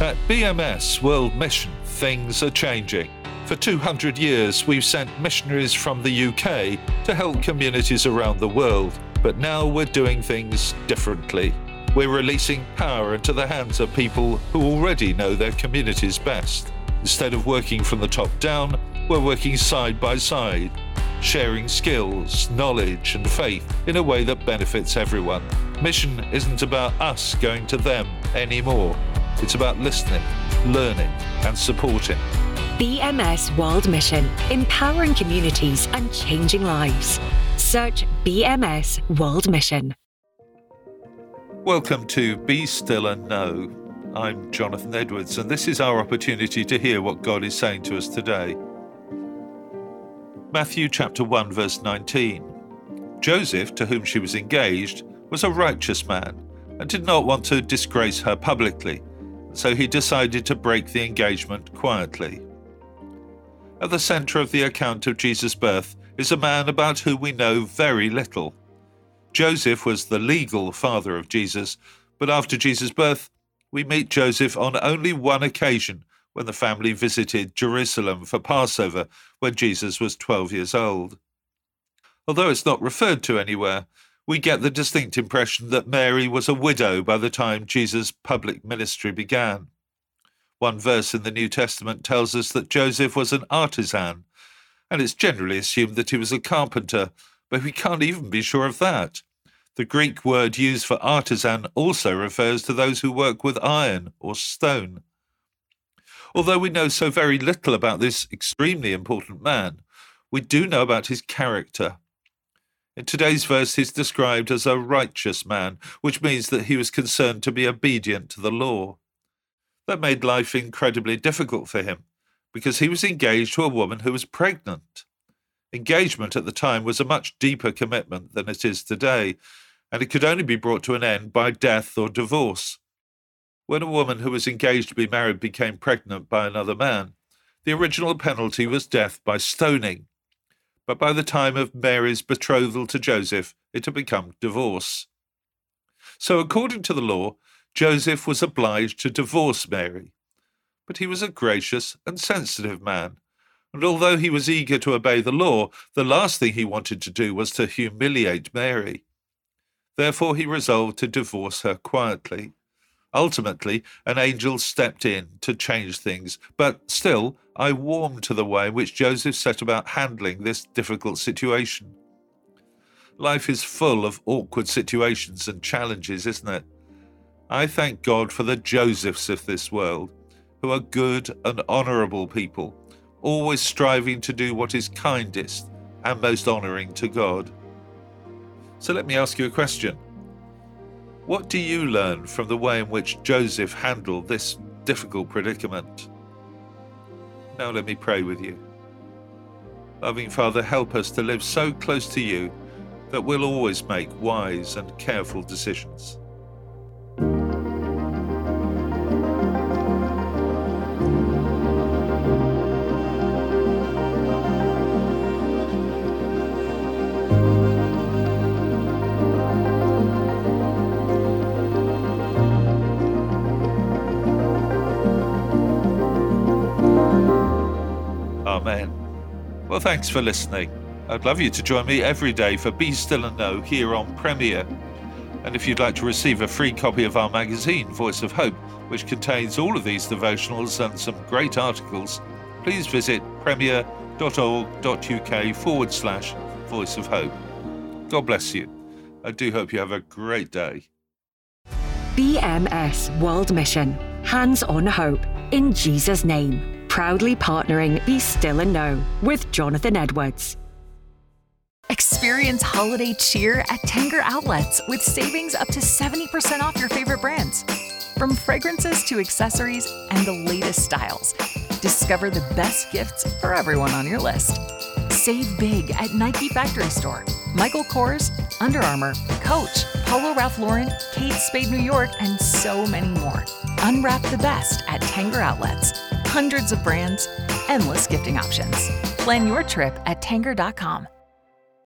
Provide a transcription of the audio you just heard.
At BMS World Mission, things are changing. For 200 years, we've sent missionaries from the UK to help communities around the world, but now we're doing things differently. We're releasing power into the hands of people who already know their communities best. Instead of working from the top down, we're working side by side, sharing skills, knowledge, and faith in a way that benefits everyone. Mission isn't about us going to them anymore. It's about listening, learning, and supporting. BMS World Mission, empowering communities and changing lives. Search BMS World Mission. Welcome to Be Still and Know. I'm Jonathan Edwards, and this is our opportunity to hear what God is saying to us today. Matthew chapter 1, verse 19. Joseph, to whom she was engaged, was a righteous man and did not want to disgrace her publicly, so he decided to break the engagement quietly. At the centre of the account of Jesus' birth is a man about whom we know very little. Joseph was the legal father of Jesus, but after Jesus' birth, we meet Joseph on only one occasion when the family visited Jerusalem for Passover when Jesus was 12 years old. Although it's not referred to anywhere, we get the distinct impression that Mary was a widow by the time Jesus' public ministry began. One verse in the New Testament tells us that Joseph was an artisan, and it's generally assumed that he was a carpenter, but we can't even be sure of that. The Greek word used for artisan also refers to those who work with iron or stone. Although we know so very little about this extremely important man, we do know about his character. In today's verse, he's described as a righteous man, which means that he was concerned to be obedient to the law. That made life incredibly difficult for him, because he was engaged to a woman who was pregnant. Engagement at the time was a much deeper commitment than it is today, and it could only be brought to an end by death or divorce. When a woman who was engaged to be married became pregnant by another man, the original penalty was death by stoning. But by the time of Mary's betrothal to Joseph, it had become divorce. So according to the law, Joseph was obliged to divorce Mary. But he was a gracious and sensitive man, and although he was eager to obey the law, the last thing he wanted to do was to humiliate Mary. Therefore he resolved to divorce her quietly. Ultimately, an angel stepped in to change things, but still, I warmed to the way in which Joseph set about handling this difficult situation. Life is full of awkward situations and challenges, isn't it? I thank God for the Josephs of this world, who are good and honourable people, always striving to do what is kindest and most honouring to God. So let me ask you a question. What do you learn from the way in which Joseph handled this difficult predicament? Now let me pray with you. Loving Father, help us to live so close to you that we'll always make wise and careful decisions. Amen. Well, thanks for listening. I'd love you to join me every day for Be Still and Know here on Premier. And if you'd like to receive a free copy of our magazine, Voice of Hope, which contains all of these devotionals and some great articles, please visit premier.org.uk/Voice of Hope. God bless you. I do hope you have a great day. BMS World Mission, hands-on hope in Jesus' name. Proudly partnering Be Still and Know with Jonathan Edwards. Experience holiday cheer at Tanger Outlets with savings up to 70% off your favorite brands. From fragrances to accessories and the latest styles, discover the best gifts for everyone on your list. Save big at Nike Factory Store, Michael Kors, Under Armour, Coach, Polo Ralph Lauren, Kate Spade New York, and so many more. Unwrap the best at Tanger Outlets. Hundreds of brands, endless gifting options. Plan your trip at Tanger.com.